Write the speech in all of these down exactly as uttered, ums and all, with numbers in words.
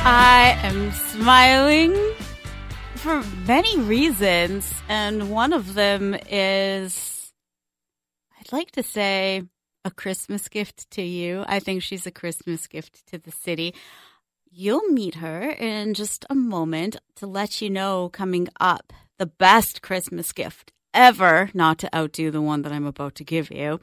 I am smiling for many reasons, and one of them is, I'd like to say, a Christmas gift to you. I think she's a Christmas gift to the city. You'll meet her in just a moment. To let you know, coming up, the best Christmas gift ever, not to outdo the one that I'm about to give you.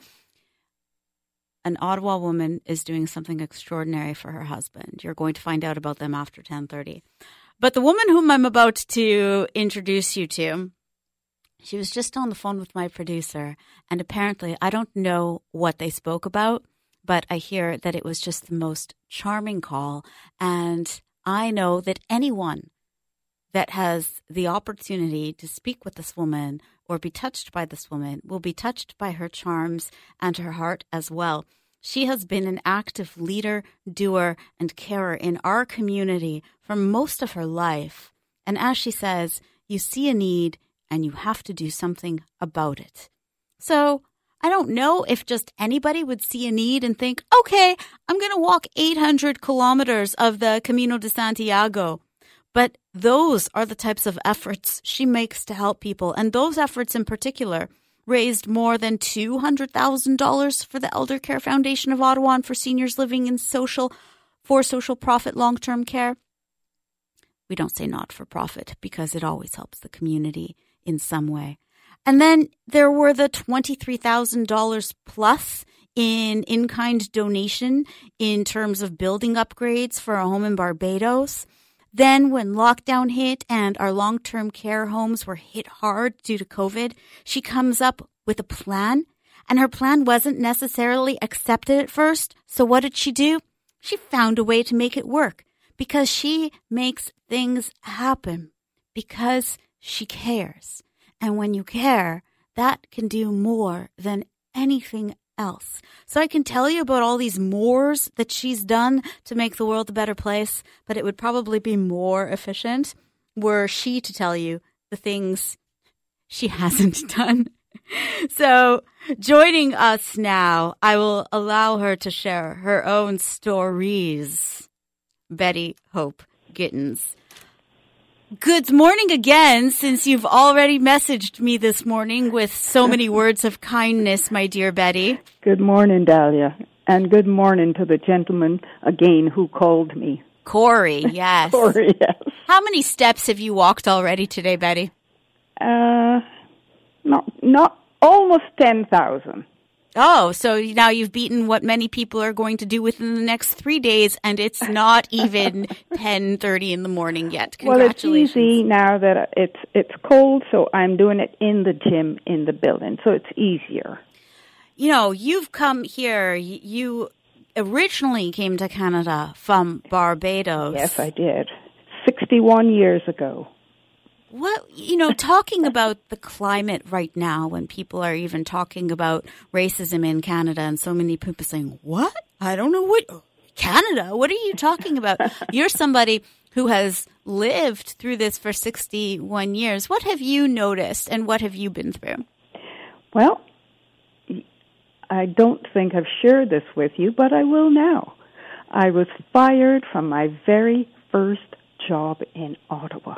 An Ottawa woman is doing something extraordinary for her husband. You're going to find out about them after ten thirty. But the woman whom I'm about to introduce you to, she was just on the phone with my producer, and apparently I don't know what they spoke about, but I hear that it was just the most charming call, and I know that anyone that has the opportunity to speak with this woman or be touched by this woman will be touched by her charms and her heart as well. She has been an active leader, doer, and carer in our community for most of her life. And as she says, you see a need and you have to do something about it. So I don't know if just anybody would see a need and think, okay, I'm going to walk eight hundred kilometers of the Camino de Santiago. But those are the types of efforts she makes to help people. And those efforts in particular raised more than two hundred thousand dollars for the Elder Care Foundation of Ottawa and for seniors living in social, for social profit long-term care. We don't say not-for-profit because it always helps the community in some way. And then there were the twenty-three thousand dollars plus in in-kind donation in terms of building upgrades for a home in Barbados. Then when lockdown hit and our long-term care homes were hit hard due to COVID, she comes up with a plan, and her plan wasn't necessarily accepted at first. So what did she do? She found a way to make it work because she makes things happen because she cares. And when you care, that can do more than anything else. So I can tell you about all these mores that she's done to make the world a better place, but it would probably be more efficient were she to tell you the things she hasn't done. So joining us now, I will allow her to share her own stories. Betty Hope Gittins. Good morning again, since you've already messaged me this morning with so many words of kindness, my dear Betty. Good morning, Dahlia, and good morning to the gentleman again who called me. Corey, yes. Corey, yes. How many steps have you walked already today, Betty? Uh, not, not almost ten thousand. Oh, so now you've beaten what many people are going to do within the next three days, and it's not even ten thirty in the morning yet. Congratulations. Well, it's easy now that it's it's cold, so I'm doing it in the gym in the building, so it's easier. You know, you've come here. You originally came to Canada from Barbados. Yes, I did. sixty-one years ago. What, you know, talking about the climate right now, when people are even talking about racism in Canada, and so many people saying, what? I don't know what, Canada? What are you talking about? You're somebody who has lived through this for sixty-one years. What have you noticed, and what have you been through? Well, I don't think I've shared this with you, but I will now. I was fired from my very first job in Ottawa.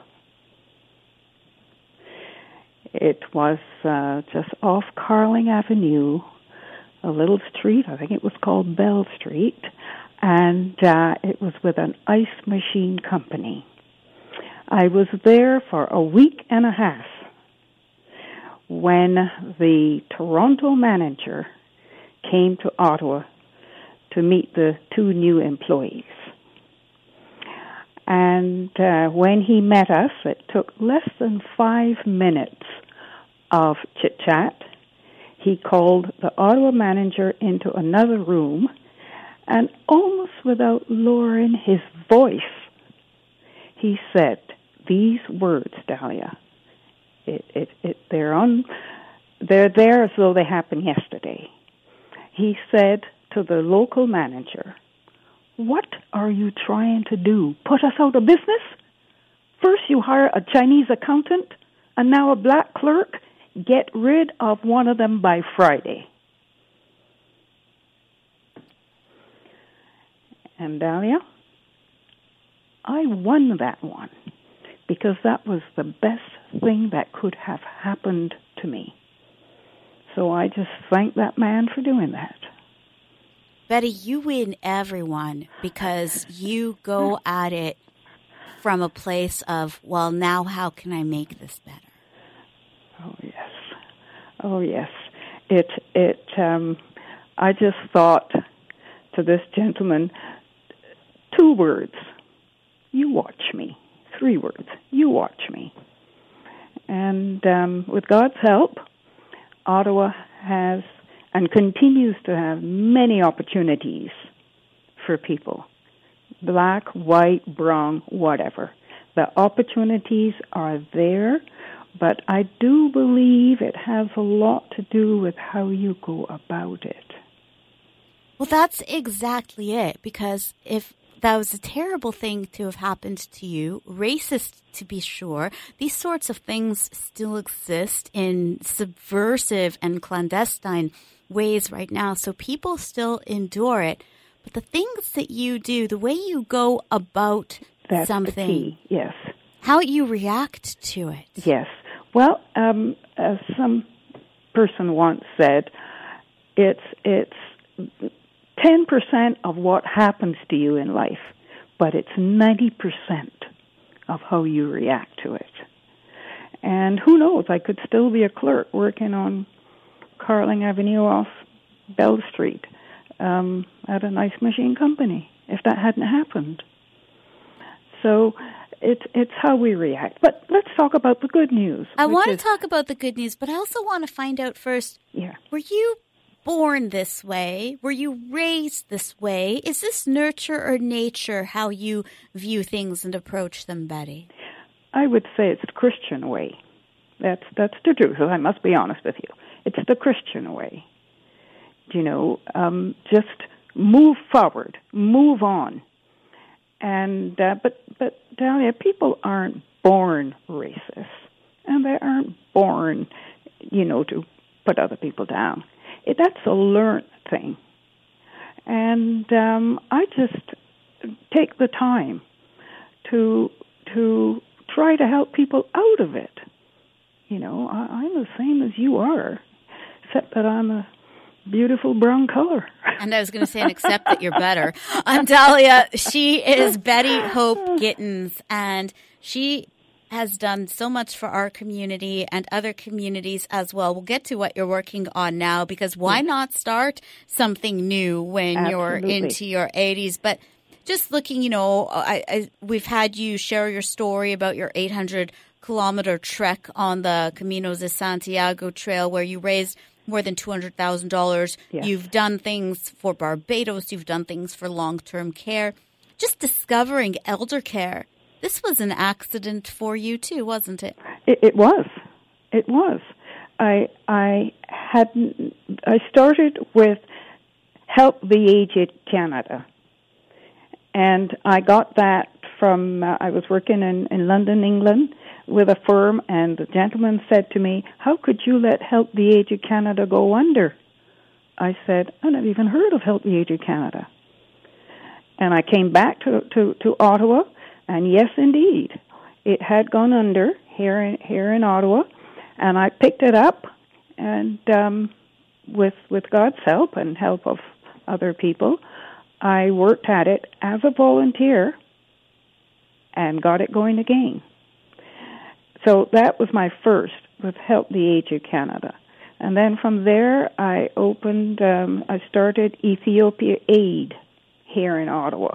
It was uh, just off Carling Avenue, a little street, I think it was called Bell Street, and uh, it was with an ice machine company. I was there for a week and a half when the Toronto manager came to Ottawa to meet the two new employees. And uh, when he met us, it took less than five minutes of chit-chat. He called the Ottawa manager into another room, and almost without lowering his voice, he said these words, Dahlia. It, it, it, they're on, they're there as though they happened yesterday. He said to the local manager, "What are you trying to do? Put us out of business? First you hire a Chinese accountant, and now a black clerk? Get rid of one of them by Friday." And Dahlia, I won that one because that was the best thing that could have happened to me. So I just thank that man for doing that. Betty, you win everyone because you go at it from a place of, well, now how can I make this better? Oh, yes. Oh, yes. It, it, um, I just thought to this gentleman, two words, you watch me. Three words, you watch me. And um, with God's help, Ottawa has and continues to have many opportunities for people, black, white, brown, whatever. The opportunities are there, but I do believe it has a lot to do with how you go about it. Well, that's exactly it, because if that was a terrible thing to have happened to you, racist to be sure, these sorts of things still exist in subversive and clandestine ways right now, so people still endure it. But the things that you do, the way you go about That's something, the key. Yes. How you react to it. Yes. Well, um, as some person once said, it's it's ten percent of what happens to you in life, but it's ninety percent of how you react to it. And who knows, I could still be a clerk working on Carling Avenue off Bell Street um, at a nice machine company if that hadn't happened. So it's it's how we react. But let's talk about the good news. I want to is, talk about the good news, but I also want to find out first, yeah. were you born this way? Were you raised this way? Is this nurture or nature how you view things and approach them, Betty? I would say it's the Christian way. That's that's the truth. I must be honest with you. It's the Christian way. You know, um, just move forward, move on. And uh, but but Dahlia, people aren't born racist, and they aren't born, you know, to put other people down. It, that's a learned thing. And um, I just take the time to to try to help people out of it. You know, I, I'm the same as you are, except that I'm a beautiful brown color. And I was going to say, and except that you're better. I'm Dahlia. She is Betty Hope Gittins, and she has done so much for our community and other communities as well. We'll get to what you're working on now, because why yeah. not start something new when Absolutely. You're into your eighties? But just looking, you know, I, I, we've had you share your story about your eight hundred kilometer trek on the Caminos de Santiago Trail, where you raised more than two hundred thousand dollars. Yes. You've done things for Barbados. You've done things for long-term care. Just discovering elder care. This was an accident for you too, wasn't it? It, it was. It was. I I had I started with Help the Aged Canada, and I got that from. Uh, I was working in, in London, England, with a firm, and the gentleman said to me, "How could you let Help the Aged Canada go under?" I said, "I never even heard of Help the Aged Canada." And I came back to to, to Ottawa. And yes, indeed, it had gone under here in, here in Ottawa, and I picked it up, and um, with with God's help and help of other people, I worked at it as a volunteer and got it going again. So that was my first, with Help the Aged Canada. And then from there, I opened, um, I started Ethiopia Aid here in Ottawa.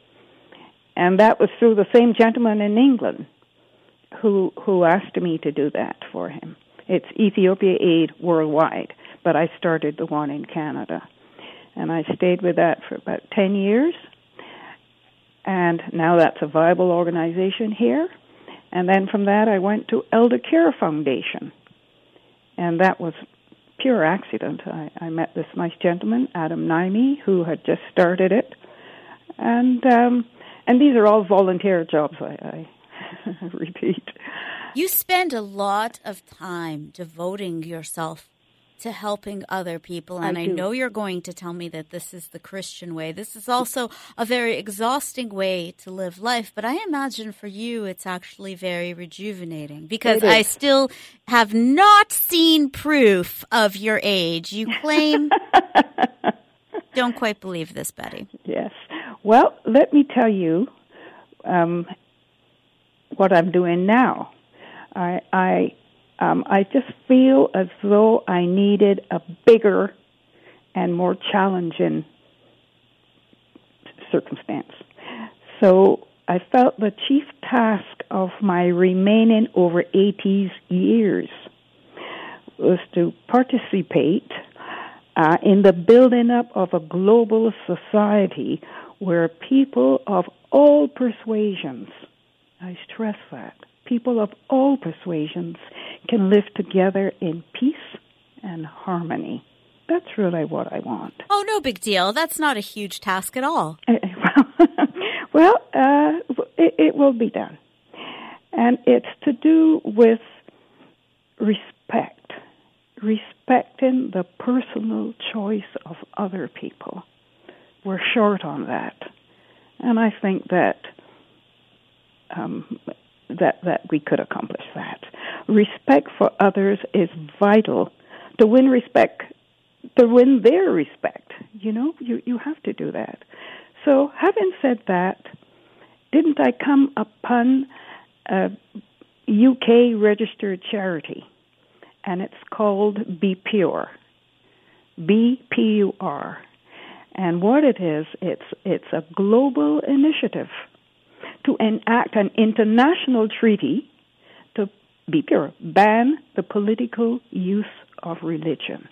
And that was through the same gentleman in England who who asked me to do that for him. It's Ethiopia Aid Worldwide, but I started the one in Canada. And I stayed with that for about ten years. And now that's a viable organization here. And then from that, I went to Elder Care Foundation. And that was pure accident. I, I met this nice gentleman, Adam Naimi, who had just started it. And... Um, And these are all volunteer jobs, I, I repeat. You spend a lot of time devoting yourself to helping other people. And I, I know you're going to tell me that this is the Christian way. This is also a very exhausting way to live life. But I imagine for you, it's actually very rejuvenating because I still have not seen proof of your age. You claim... Don't quite believe this, Betty. Yes. Well, let me tell you um, what I'm doing now. I... I Um, I just feel as though I needed a bigger and more challenging circumstance. So I felt the chief task of my remaining over eighty years was to participate uh, in the building up of a global society where people of all persuasions, I stress that, people of all persuasions can live together in peace and harmony. That's really what I want. Oh, no big deal. That's not a huge task at all. Well, uh, it, it will be done. And it's to do with respect, respecting the personal choice of other people. We're short on that. And I think that... Um, that that we could accomplish that. Respect for others is vital to win respect, to win their respect. You know, you, you have to do that. So having said that, didn't I come upon a U K registered charity, and it's called Be Pure, B P U R. And what it is, it's it's a global initiative to enact an international treaty to be pure, ban the political use of religion.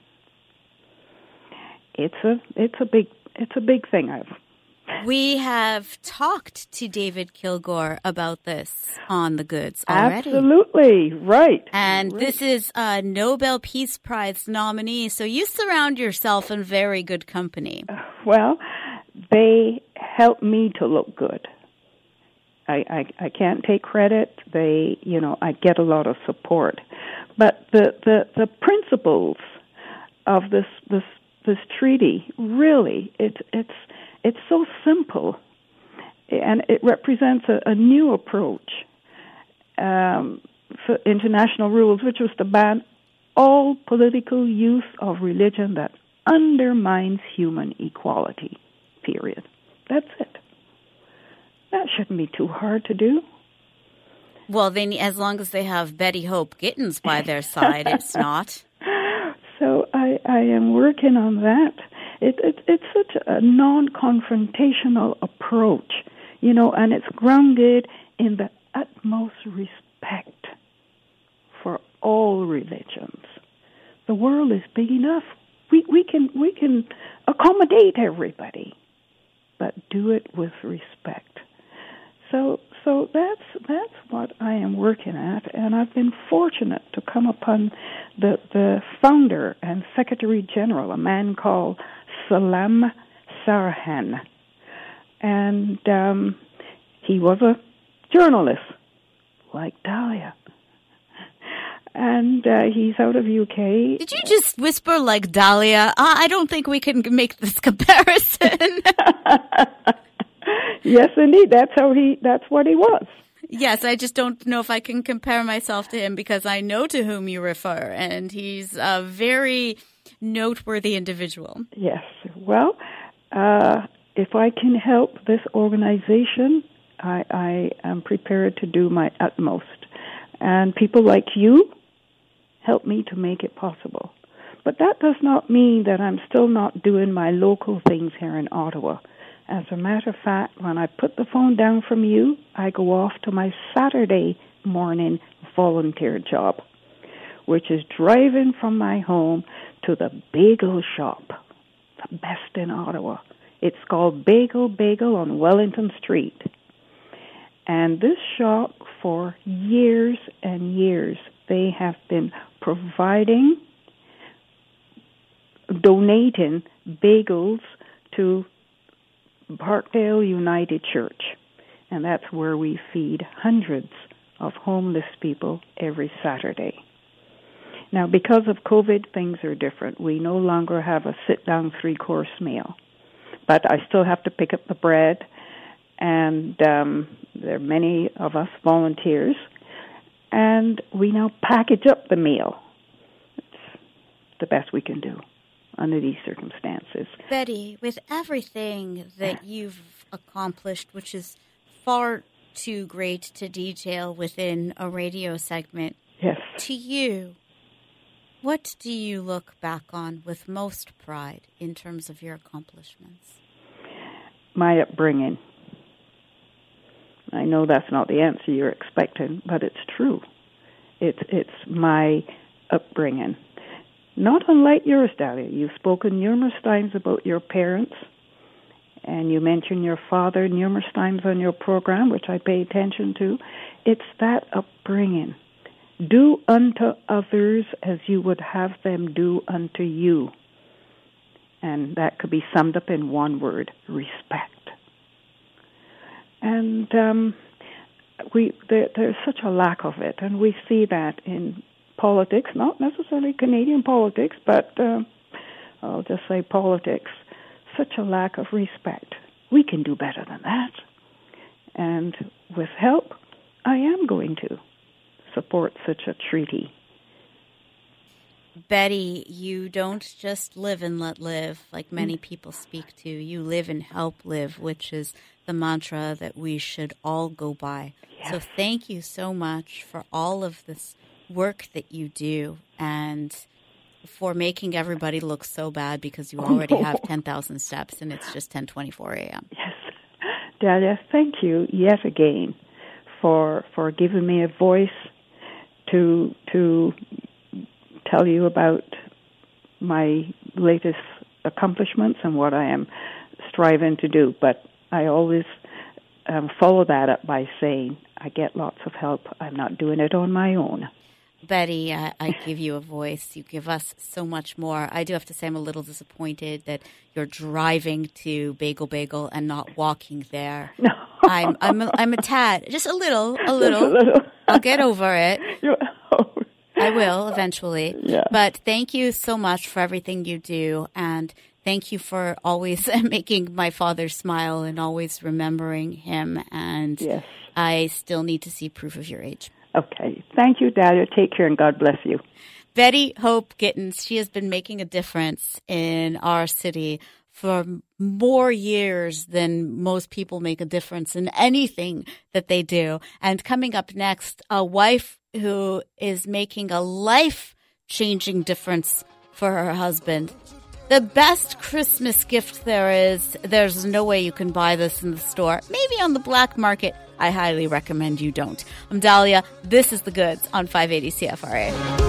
It's a it's a big it's a big thing. I've we have talked to David Kilgour about this on The Goods already. Absolutely right. And right. This is a Nobel Peace Prize nominee, so you surround yourself in very good company. Well, they help me to look good. I, I, I can't take credit. They, you know, I get a lot of support, but the, the, the principles of this this this treaty really it's it's it's so simple, and it represents a, a new approach um, for international rules, which was to ban all political use of religion that undermines human equality. Period. That's it. That shouldn't be too hard to do. Well, then, as long as they have Betty Hope Gittins by their side, it's not. So I, I am working on that. It, it, it's such a non-confrontational approach, you know, and it's grounded in the utmost respect for all religions. The world is big enough. We we can we can accommodate everybody, but do it with respect. So so that's that's what I am working at, and I've been fortunate to come upon the the founder and Secretary General, a man called Salam Sarhan, and um, he was a journalist like Dahlia. And uh, he's out of U K. Did you just whisper like Dahlia? Uh, I don't think we can make this comparison. Yes, indeed. That's how he. That's what he was. Yes, I just don't know if I can compare myself to him because I know to whom you refer, and he's a very noteworthy individual. Yes. Well, uh, if I can help this organization, I, I am prepared to do my utmost. And people like you help me to make it possible. But that does not mean that I'm still not doing my local things here in Ottawa. As a matter of fact, when I put the phone down from you, I go off to my Saturday morning volunteer job, which is driving from my home to the bagel shop, the best in Ottawa. It's called Bagel Bagel on Wellington Street. And this shop, for years and years, they have been providing, donating bagels to Parkdale United Church. And that's where we feed hundreds of homeless people every Saturday. Now, because of COVID, things are different. We no longer have a sit-down three-course meal. But I still have to pick up the bread, and um, there are many of us volunteers, and we now package up the meal. It's the best we can do under these circumstances. Betty, with everything that you've accomplished, which is far too great to detail within a radio segment, yes. To you, what do you look back on with most pride in terms of your accomplishments? My upbringing. I know that's not the answer you're expecting, but it's true. It's it's my upbringing. Not unlike yours, Dahlia. You've spoken numerous times about your parents, and you mentioned your father numerous times on your program, which I pay attention to. It's that upbringing. Do unto others as you would have them do unto you. And that could be summed up in one word, respect. And um, we there, there's such a lack of it, and we see that in politics, not necessarily Canadian politics, but uh, I'll just say politics, such a lack of respect. We can do better than that. And with help, I am going to support such a treaty. Betty, you don't just live and let live like many people speak to. You live and help live, which is the mantra that we should all go by. Yes. So thank you so much for all of this work that you do and for making everybody look so bad because you already oh, no. have ten thousand steps and it's just ten twenty-four a.m. Yes. Dahlia, thank you yet again for for giving me a voice to to tell you about my latest accomplishments and what I am striving to do. But I always um, follow that up by saying, I get lots of help. I'm not doing it on my own. Betty, I, I give you a voice. You give us so much more. I do have to say I'm a little disappointed that you're driving to Bagel Bagel and not walking there. No. I'm I'm a, I'm a tad, just a little, a little. a little. I'll get over it. Oh. I will eventually. Yeah. But thank you so much for everything you do, and thank you for always making my father smile and always remembering him. And yes. I still need to see proof of your age. Okay. Thank you, Dahlia. Take care and God bless you. Betty Hope Gittins, she has been making a difference in our city for more years than most people make a difference in anything that they do. And coming up next, a wife who is making a life-changing difference for her husband. The best Christmas gift there is, there's no way you can buy this in the store. Maybe on the black market. I highly recommend you don't. I'm Dahlia. This is The Goods on five eighty C F R A.